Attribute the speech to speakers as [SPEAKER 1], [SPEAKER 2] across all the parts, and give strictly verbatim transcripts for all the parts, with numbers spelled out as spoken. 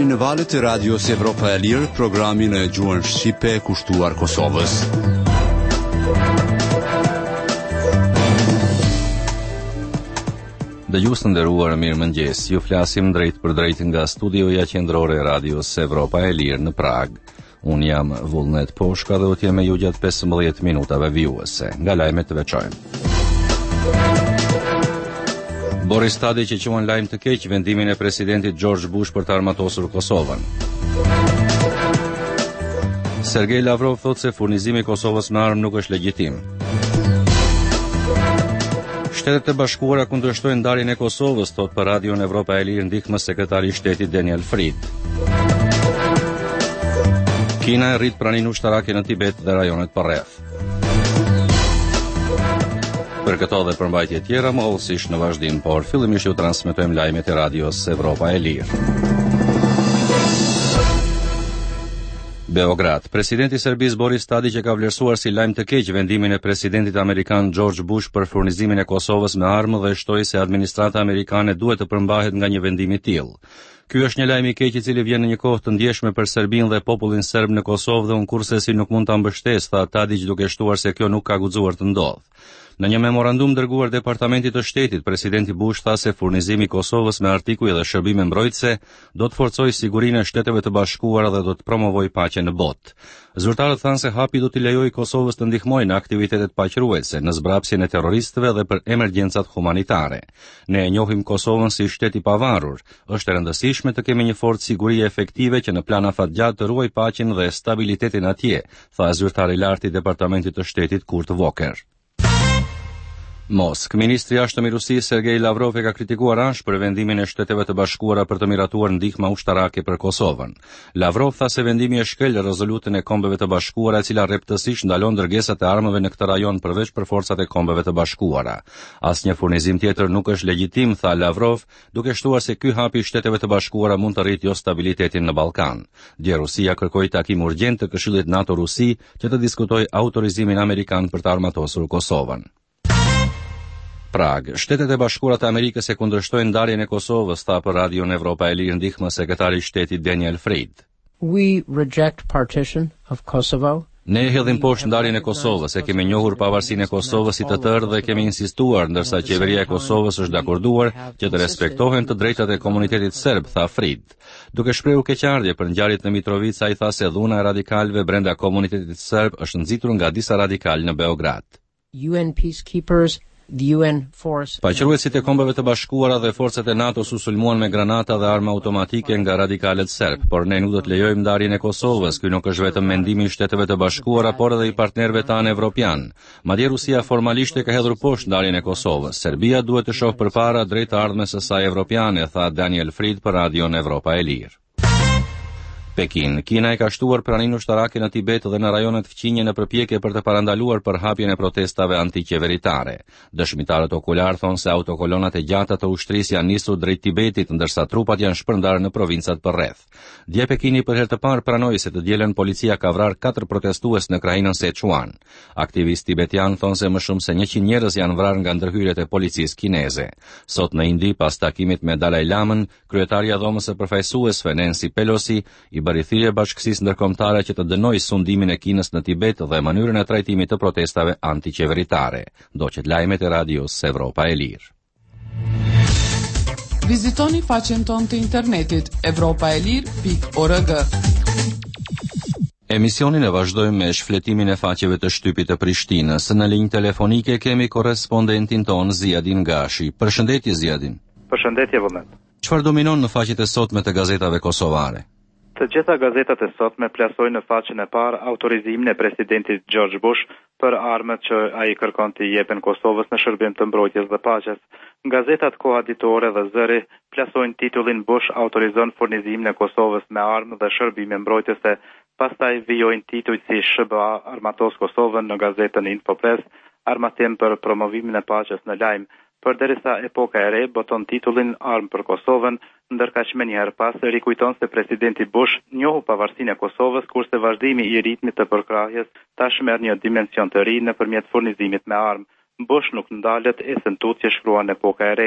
[SPEAKER 1] në valët e radios Evropa e Lirë, programin e gjuhën shqipe kushtuar Kosovës.
[SPEAKER 2] Dëgjues të nderuar, mirëmëngjes. Ju flasim drejt për drejt nga studioja qendrore e radios Evropa e Lirë në Prag. Un jam Vullnet Poshka dhe do të jem me ju gjatë pesëmbëdhjetë minutave vijuese. Nga lajmet të veçojmë. Boris Tadić e quan lajm të keq vendimin e presidentit George Bush për të armatosur Kosovën. Sergej Lavrov thotë se furnizimi i Kosovës me armë nuk është legjitim. Shtetet e Bashkuara kundërshtojnë ndarjen e Kosovës, thot për Radion Evropa e Lirë ndihmës sekretari i shtetit Daniel Fried. Kina e rrit praninë ushtarake në Tibet dhe rajonet përreth. Për këto dhe përmbajtje tjera, më hollësisht në vazhdim, por fillimisht ju transmetojmë lajmet e radios Evropa e Lirë. Beograd. Presidenti i Serbisë Boris Tadić e ka vlerësuar si lajm të keq vendimin e presidentit amerikan George Bush për furnizimin e Kosovës me armë dhe shtoi se administrata amerikane duhet të përmbahet nga një vendim i tillë. Ky është një lajm i keq i cili vjen në një kohë të ndjeshme për Serbinë dhe popullin serb në Kosovë dhe unë kurrësi nuk mund ta mbështes, tha Tadić duke shtuar se kjo nuk ka guxuar të ndodhë. Në një memorandum dërguar Departamentit të Shtetit, presidenti Bush tha se furnizimi i Kosovës me artikuj dhe shërbime mbrojtëse do të forcojë sigurinë e Shteteve të Bashkuara dhe do të promovojë paqen në botë. Zyrtarët thanë se hapi do t'i lejojë Kosovës të ndihmojë në aktivitetet paqëruese, në zbrapsjen e terroristëve dhe për emergjencat humanitare. Ne e njohim Kosovën si shtet i pavarur. Është e rëndësishme të kemi një forcë sigurie efektive që në plan afatgjatë të ruajë paqen dhe stabilitetin atje, tha zyrtari i lartë i Departamentit të Shtetit Kurt Walker. Moskë. Ministri i jashtëm i Rusisë Sergej Lavrov e ka kritikuar ansh për vendimin e Shteteve të Bashkuara për të miratuar ndihma ushtarake për Kosovën. Lavrov tha se vendimi e shkel rezolutën e Kombeve të Bashkuara, e cila rreptësisht ndalon dërgesat e armëve në këtë rajon përveç për forcat e Kombeve të Bashkuara. Asnjë furnizim tjetër nuk është legjitim, tha Lavrov, duke shtuar se ky hapi i Shteteve të Bashkuara mund të rritë jo stabilitetin në Ballkan. Dje Rusia kërkoi takim urgjent të Këshillit NATO-Rusi që të diskutojë autorizimin amerikan për të armatosur Kosovën. Prag. Shtetet e Bashkuara të Amerikës e kundërshtojnë ndarjen e Kosovës, tha për Radion Evropa e Lirë ndihmës sekretari i shtetit Daniel Fried.
[SPEAKER 3] We reject partition of Kosovo.
[SPEAKER 2] Ne hedhim poshtë ndarjen e Kosovës, e kemi njohur pavarësinë e Kosovës si të tërë dhe kemi insistuar, ndërsa qeveria e Kosovës është dakorduar që të respektohen të drejtat e komunitetit serb, tha Fried. Duke shprehur keqardhje për ngjarjet në Mitrovica, ai tha se dhuna e radikalëve brenda komunitetit serb është nxitur nga disa radikalë në Beograd.
[SPEAKER 3] U N peacekeepers The U N force.
[SPEAKER 2] Paqëruesit e Kombeve të Bashkuara dhe forcat e NATO-s u sulmuan me granata dhe arma automatike nga radikalët serb, por ne nuk do të lejojmë ndarjen e Kosovës. Ky nuk është vetëm mendimi i Shteteve të Bashkuara, por edhe i partnerëve tanë evropian. Madje Rusia formalisht e ka hedhur poshtë ndarjen e Kosovës. Serbia duhet të shohë përpara drejt ardhmes së saj evropiane, tha Daniel Fried për Radion Evropa e Lirë. Pekin. Kina e ka shtuar praninë ushtarake në Tibet dhe në rajonet fqinje në përpjekje për të parandaluar përhapjen e protestave antiqeveritare. Dëshmitarët okular thonë se autokolonat e gjata të ushtrisë janë nisur drejt Tibetit, ndërsa trupat janë shpërndarë në provincat përreth. Dje Pekini për herë të parë pranoi se të dielën policia ka vrarë katër protestues në krahinën Sichuan. Aktivistë tibetian thonë se më shumë se njëqind njerëz janë vrarë nga ndërhyrjet e policisë kineze. Sot në Indi, pas takimit me Dalai Lamën, kryetaria e dhomës së përfaqësuesve Nancy Pelosi i bëri thirrje bashkësisë ndërkombëtare që të dënojë sundimin e Kinës në Tibet dhe mënyrën e trajtimit të protestave antiqeveritare. Doqet lajmet e radios Evropa e Lirë.
[SPEAKER 4] Vizitoni faqen tonë të internetit evropaelir pikë org.
[SPEAKER 2] Emisionin e vazhdojmë me shfletimin e faqeve të shtypit të Prishtinës. Në linjë telefonike kemi korrespondentin ton Ziadin Gashi. Përshëndetje Ziadin.
[SPEAKER 5] Përshëndetje Vullnet.
[SPEAKER 2] Çfarë dominon në faqet e sotme të gazetave kosovare?
[SPEAKER 5] Të gjitha gazetat e sotme plasojnë në faqen e parë autorizimin e presidentit George Bush për armët që ai kërkon të jepen Kosovës në shërbim të mbrojtjes dhe paqes. Gazetat Koha Ditore dhe Zëri plasojnë titullin Bush autorizon furnizimin e Kosovës me armë dhe shërbime mbrojtëse, pastaj vijojnë titujt si S B A armatos Kosovën në gazetën Infopress, armatim për promovimin e paqes në lajm. Përderisa Epoka e Re boton titullin Armë për Kosovën, ndërkaq më njëherë pas rikujton se presidenti Bush njohu pavarësinë e Kosovës, kurse vazhdimi i ritmit të përkrahjes tash merr një dimension të ri nëpërmjet furnizimit me armë. Bush nuk ndalet, e sentut që shkruan Epoka e Re.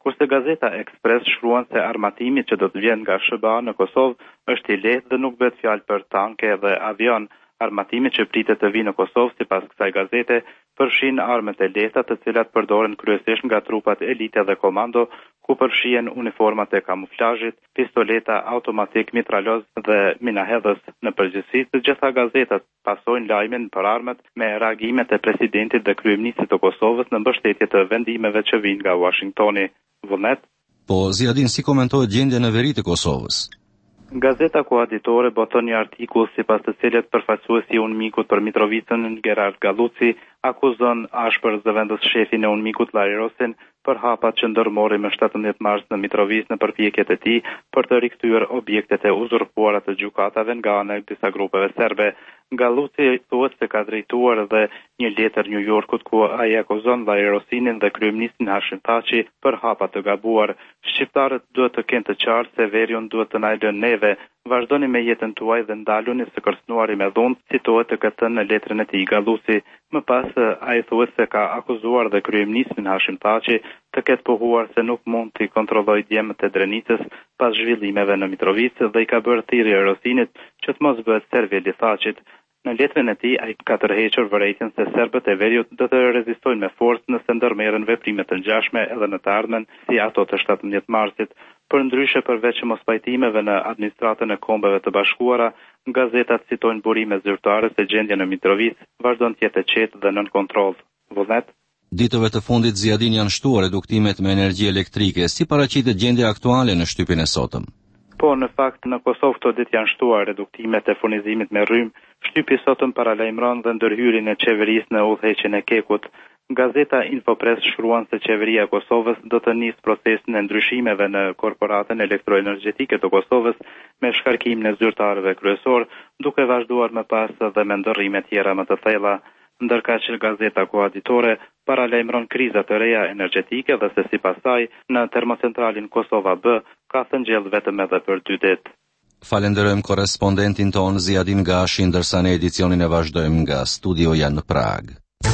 [SPEAKER 5] kurse Gazeta Express shkruan se armatimi që do të vjen nga S B A në Kosovë është i lehtë dhe nuk bëhet fjalë për tanke dhe avion. Armatimi që pritet të vijë në Kosovë, sipas kësaj gazete, përfshin armët e lehta të cilat përdoren kryesisht nga trupat elite dhe komando, ku përfshihen uniformat e kamuflazhit, pistoleta automatik, mitraloz dhe minahedhës. Në përgjithësi, të gjitha gazetat pasojnë lajmin për armët me reagimet e presidentit dhe kryeministit të Kosovës në mbështetje të vendimeve që vijnë nga Washingtoni. Vullnet?
[SPEAKER 2] Po, Ziadin, si komentohet gjendja në veri të Kosovës?
[SPEAKER 5] Gazeta koaditore boton një artikull sipas të cilit përfaqësuesi i UNMIK-ut për Mitrovicën, Gerard Galluci, akuzon ashpër zëvendës shefin e UNMIK-ut Larirosin për hapat që ndërmori më shtatëmbëdhjetë mars në Mitrovicë në përpjekjet e tij për të rikthyer objektet e uzurpuara të gjykatave nga ana e disa grupeve serbe. Galluci thuhet se ka drejtuar dhe një letër New Yorkut ku ai akuzon Larirosinin dhe kryeministin Hashim Thaçi për hapa të gabuar. Shqiptarët duhet të kenë të qartë se veriun duhet të na lënë neve. Vazhdoni me jetën tuaj dhe ndaluni së kërcënuari me dhunë, citohet të këtë në letrën e tij Galluci. Më pas ai thuhet se ka akuzuar dhe kryeministin Hashim Thaçi të ketë pohuar se nuk mund të kontrollojë djemët e Drenicës pas zhvillimeve në Mitrovicë dhe i ka bërë thirrje Rosinit që të mos bëhet serveli Thaçit. Në letrën e tij ai ka tërhequr vërejtjen se serbët e veriut do të rezistojnë me forcë nëse ndërmerren veprime të ngjashme edhe në të ardhmen si ato të shtatëmbëdhjetë marsit. Përndryshe, përveç mospajtimeve në administratën e Kombeve të Bashkuara, gazetat citojnë burime zyrtare se gjendja në Mitrovicë vazhdon të jetë e qetë dhe nën kontroll. Vullnet?
[SPEAKER 2] Ditëve të fundit Ziadin janë shtuar reduktimet me energji elektrike. Si paraqitet gjendja aktuale në shtypin e sotëm?
[SPEAKER 5] Po, në fakt, në Kosovë këto ditë janë shtuar reduktimet e furnizimit me rrymë. Shtypi sotëm paralajmëron dhe ndërhyrjen e qeverisë në udhëheqjen e Kekut. Gazeta Infopress shkruan se qeveria e Kosovës do të nisë procesin e ndryshimeve në korporatën elektroenergjetike të Kosovës me shkarkimin e zyrtarëve kryesor, duke vazhduar më pas dhe me ndërrime tjera më të thella. Ndërka që gazeta koaditore paralajmëron kriza të reja energjetike dhe se sipas saj në termocentralin Kosova B ka thëngjell vetëm edhe për dy ditë.
[SPEAKER 2] Falenderojmë korrespondentin ton Ziadin Gashi, ndërsa ne edicionin e vazhdojmë nga studioja në Prag.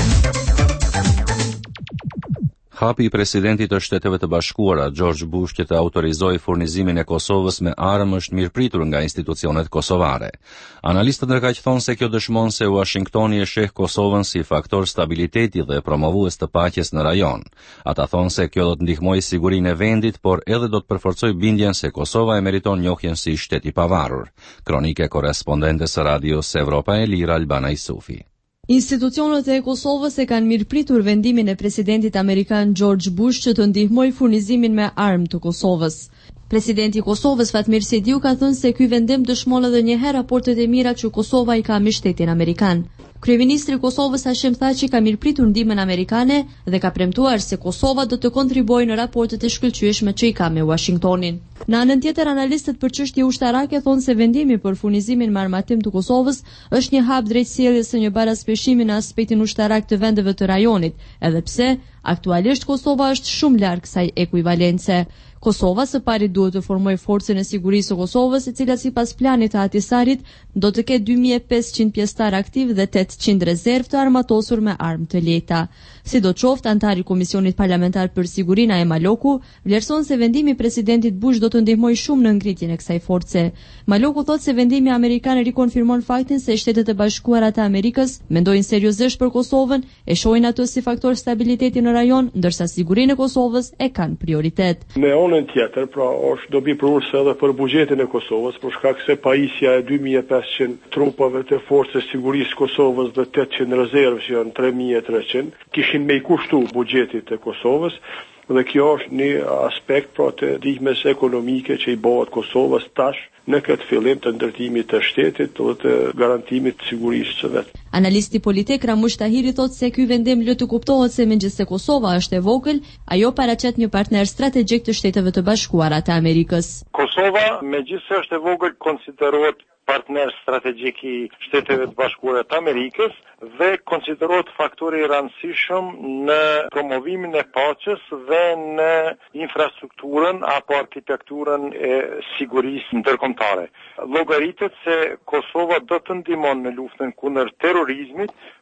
[SPEAKER 2] Hapi i presidentit të Shteteve të Bashkuara, George Bush, që të autorizoi furnizimin e Kosovës me armë është mirëpritur nga institucionet kosovare. Analistët ndërkaq thonë se kjo dëshmon se Washingtoni e sheh Kosovën si faktor stabiliteti dhe promovues të paqes në rajon. Ata thonë se kjo do të ndihmojë sigurinë e vendit, por edhe do të përforcojë bindjen se Kosova e meriton njohjen si shtet i pavarur. Kronike korrespondentes së Radios Evropa e Lirë, Albana Isufi.
[SPEAKER 6] Institucionet e Kosovës e kanë mirëpritur vendimin e presidentit amerikan George Bush që të ndihmojë furnizimin me armë të Kosovës. Presidenti i Kosovës Fatmir Sidiu ka thënë se ky vendim dëshmon edhe një herë raportet e mira që Kosova i ka me shtetin amerikan. Kryeministri i Kosovës Hashim Thaçi ka mirëpritur ndihmën amerikane dhe ka premtuar se Kosova do të kontribuojë në raportet e shkëlqyeshme që i ka me Washingtonin. Në anën tjetër, analistët për çështje ushtarake thonë se vendimi për furnizimin me armatim të Kosovës është një hap drejt sjelljes së një baraspeshimi në aspektin ushtarak të vendeve të rajonit, edhe pse aktualisht Kosova është shumë larg kësaj ekuivalence. Kosova së pari duhet të formojë forcën e sigurisë së Kosovës, e cila sipas planit të Ahtisarit do të ketë dy mijë e pesëqind pjesëtar aktiv dhe tetëqind rezervë të armatosur me armë të lehta. Sidoqoftë, antari i Komisionit Parlamentar për Sigurinë Aja Maloku vlerëson se vendimi i presidentit Bush do të ndihmojë shumë në ngritjen e kësaj force. Maloku thotë se vendimi amerikan rikonfirmon faktin se Shtetet e Bashkuara të Amerikës mendojnë seriozisht për Kosovën, e shohin atë si faktor stabiliteti në rajon, ndërsa sigurinë e Kosovës e kanë prioritet.
[SPEAKER 7] Në anën tjetër, pra është dobi përurse edhe për buxhetin e Kosovës, për shkak se pajisja e dy mijë e pesëqind trupave të forcës sigurisë Kosovës dhe tetëqind rezervë që janë tre mijë e treqind, kishin me i kushtu buxhetit e Kosovës, dhe kjo është një aspekt pra të ndihmës ekonomike që i bëhet Kosovës tash në këtë fillim të ndërtimit të shtetit dhe të garantimit të sigurisë së vet.
[SPEAKER 6] Analisti politik Ramush Tahiri thotë se ky vendim lë të kuptohet se megjithëse Kosova është e vogël, ajo paraqet një partner strategjik të Shteteve të Bashkuara të Amerikës.
[SPEAKER 7] Kosova, megjithëse është e vogël, konsiderohet partner strategjik i Shteteve të Bashkuara të Amerikës dhe konsiderohet faktor i rëndësishëm në promovimin e paqes dhe në infrastrukturën apo arkitekturën e sigurisë ndërkombëtare. Llogaritet se Kosova do të ndihmon në luftën kundër terrorizmit,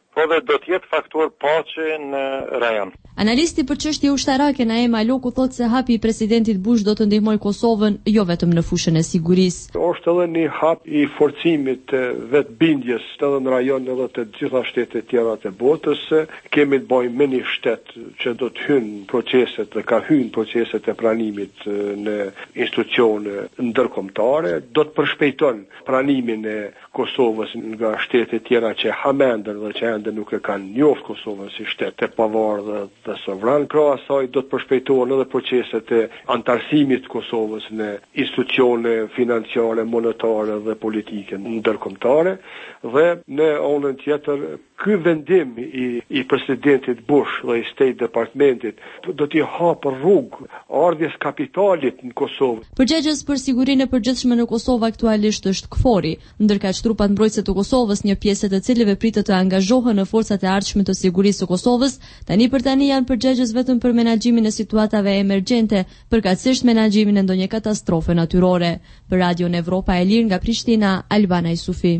[SPEAKER 7] po dhe do të jetë faktor paqe në rajon.
[SPEAKER 6] Analisti për çështje ushtarake Naem Aloku thotë se hapi i presidentit Bush do të ndihmojë Kosovën jo vetëm në fushën e sigurisë.
[SPEAKER 7] Është edhe një hap i forcimit të vetbindjes edhe në rajon edhe të gjitha shtetet tjera të botës. Kemi të bëjmë me një shtet që do të hynë proceset dhe ka hynë proceset e pranimit në institucione ndërkombëtare, do të përshpejton pranimin e Kosovës nga shtetet tjera që hamendën dhe që ende nuk e kanë njoft Kosovën si shtet e pavarur dhe sovran. Krah asaj do të përshpejtohen edhe proceset e antarësimit të Kosovës në institucione financiare, monetare dhe politike ndërkombëtare dhe në anën tjetër ky vendim i, i presidentit Bush dhe i State Departmentit do t'i hapë rrugë ardhjes kapitalit në Kosovë.
[SPEAKER 6] Përgjegjës për sigurinë e përgjithshme në Kosovë aktualisht është K F O R-i, ndërkaq trupat mbrojtëse të Kosovës, një pjesë të cilëve pritet të angazhohen në forcat e ardhshme të sigurisë së Kosovës, tani për tani janë përgjegjës vetëm për menaxhimin e situatave emergjente, përkatësisht menaxhimin e ndonjë katastrofe natyrore. Për Radion Evropa e Lirë nga Prishtina, Albana Isufi.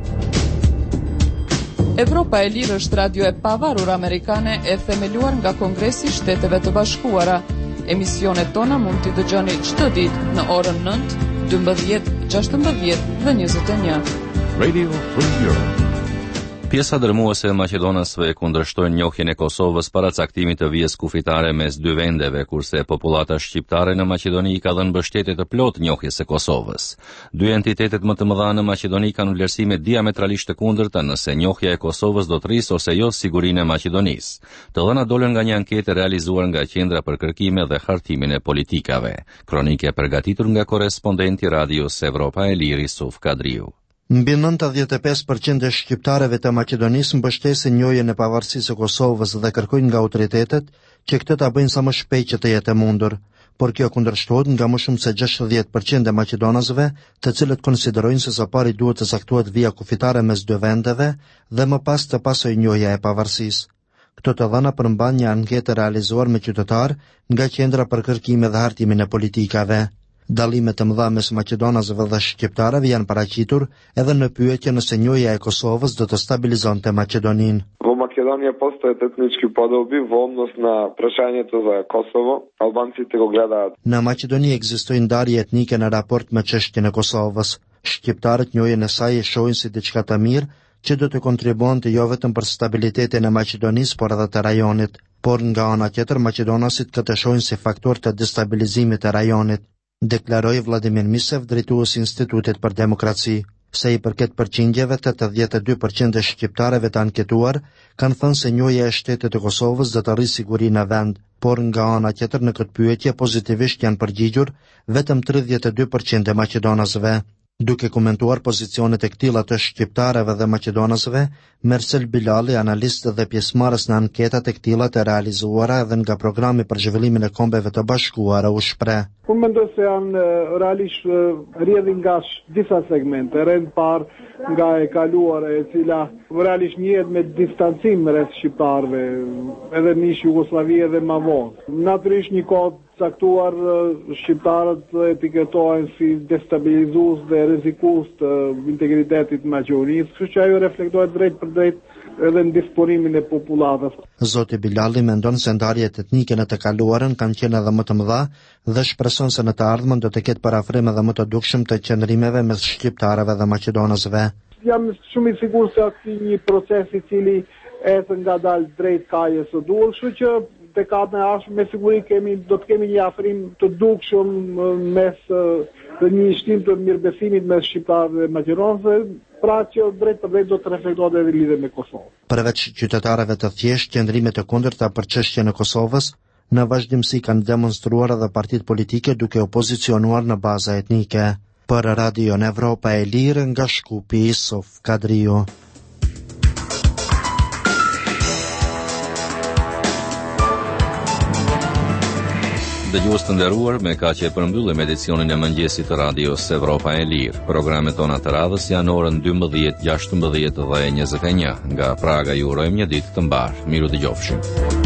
[SPEAKER 4] Evropa e Lirë është radio e pavarur amerikane e themeluar nga Kongresi i Shteteve të Bashkuara. Emisionet tona mund t'i dëgjoni çdo ditë në orën nëntë, dymbëdhjetë, gjashtëmbëdhjetë dhe njëzet e një.
[SPEAKER 2] Radio Free Europe. Pjesa dërmuese e maqedonasve kundërshtojnë njohjen e Kosovës para caktimit të vijës kufitare mes dy vendeve, kurse populata shqiptare në Maqedoni ka dhënë mbështetje të plotë njohjes së Kosovës. Dy entitetet më të mëdha në Maqedoni kanë vlerësime diametralisht të kundërta nëse njohja e Kosovës do të rrisë ose jo sigurinë e Maqedonisë. Të dhënat dolën nga një anketë realizuar nga Qendra për Kërkime dhe Hartimin e Politikave. Kronike përgatitur nga korrespondenti Radios Evropa e Lirë Yusuf Kadriu.
[SPEAKER 8] Mbi nëntëdhjetë e pesë përqind e shqiptarëve të Maqedonisë mbështesin njohjen e pavarësisë së Kosovës dhe kërkojnë nga autoritetet që këtë ta bëjnë sa më shpejt që të jetë e mundur, por kjo kundërshtohet nga më shumë se gjashtëdhjetë përqind e maqedonasve, të cilët konsiderojnë se së pari duhet të caktohet vija kufitare mes dy vendeve dhe më pas të pasojë njohja e pavarësisë. Këto të dhëna përmban një anketë realizuar me qytetar nga Qendra për Kërkime dhe Hartimin e Politikave. Dallimet të mëdha mes maqedonasve dhe shqiptarëve janë paraqitur edhe në pyetje nëse njohja e Kosovës do të stabilizonte Maqedoninë.
[SPEAKER 9] Во Македонија постојат етнички подоби во однос на прашањето за Косово. Албанците го гледаат.
[SPEAKER 8] Në Maqedoni ekzistojnë ndarje etnike në raport me çështjen e Kosovës. Shqiptarët njohjen e saj e shohin si diçka të mirë që do të kontribuonte jo vetëm për stabilitetin e Maqedonisë, por edhe të rajonit. Por nga ana tjetër maqedonasit këtë shohin si faktor të destabilizimit të rajonit, deklaroi Vladimir Misev, drejtuesi i Institutit për Demokraci. Se i përket përqindjeve, tetëdhjetë e dy përqind e shqiptarëve të anketuar kanë thënë se njohja e shtetit të Kosovës do të rrisë sigurinë në vend, por nga ana tjetër në këtë pyetje pozitivisht janë përgjigjur vetëm tridhjetë e dy përqind e maqedonasve. Duke komentuar pozicionet e këtilla të shqiptarëve dhe maqedonasve, Mersel Bilali, analist dhe pjesëmarrës në anketat e këtilla të realizuara edhe nga programi për zhvillimin e Kombeve të Bashkuara, u shpreh.
[SPEAKER 10] Unë mendoj se janë realisht rrjedhin nga disa segmente, rreth parë nga e kaluara e cila realisht njihet me distancim rreth shqiptarëve, edhe në Jugoslavi edhe më vonë. Natyrisht një kohë caktuar shqiptarët etiketohen si destabilizues dhe rrezikues të integritetit të Maqedonisë, kështu që ajo reflektohet drejt për drejt edhe në disponimin e popullatës.
[SPEAKER 8] Zoti Bilali mendon se ndarjet etnike në të kaluarën kanë qenë edhe më të mëdha dhe shpreson se në të ardhmen do të ketë parafrim edhe më të dukshëm të qëndrimeve mes shqiptarëve dhe maqedonasve.
[SPEAKER 10] Jam shumë i sigurt se është një proces i cili ecë ngadalë drejt kajës së duhur, kështu që dekadën e ardhshme me siguri kemi do të kemi një afrim të dukshëm mes të një shtim të mirëbesimit mes shqiptarëve dhe maqedonasve, pra që drejt për drejt do të reflektohet edhe lidhje me Kosovën.
[SPEAKER 8] Përveç qytetarëve të thjeshtë, qëndrime të kundërta për çështjen e Kosovës në vazhdimsi kanë demonstruar edhe partitë politike duke u pozicionuar në baza etnike. Për Radion Evropa e Lirë nga Shkupi, Yusuf Kadriu.
[SPEAKER 2] Dëgjues të nderuar, me kaq e përmbyllim edicionin e mëngjesit të Radios Evropa e Lirë. Programet tona të radhës janë orën dymbëdhjetë, gjashtëmbëdhjetë dhe njëzet e një. Nga Praga ju urojmë një ditë të mbar. Miru dëgjofshim.